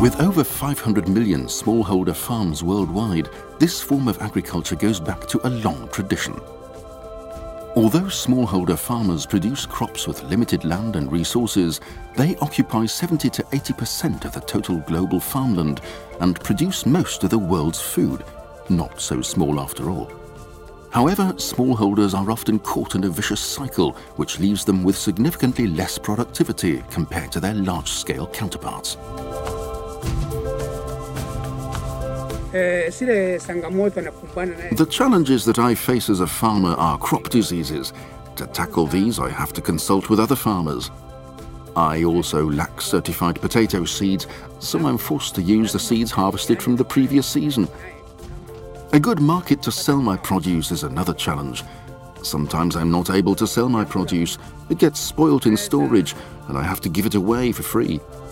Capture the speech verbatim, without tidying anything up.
With over five hundred million smallholder farms worldwide, this form of agriculture goes back to a long tradition. Although smallholder farmers produce crops with limited land and resources, they occupy seventy to eighty percent of the total global farmland and produce most of the world's food. Not so small after all. However, smallholders are often caught in a vicious cycle, which leaves them with significantly less productivity compared to their large-scale counterparts. The challenges that I face as a farmer are crop diseases. To tackle these, I have to consult with other farmers. I also lack certified potato seeds, so I'm forced to use the seeds harvested from the previous season. A good market to sell my produce is another challenge. Sometimes I'm not able to sell my produce. It gets spoilt in storage, and I have to give it away for free.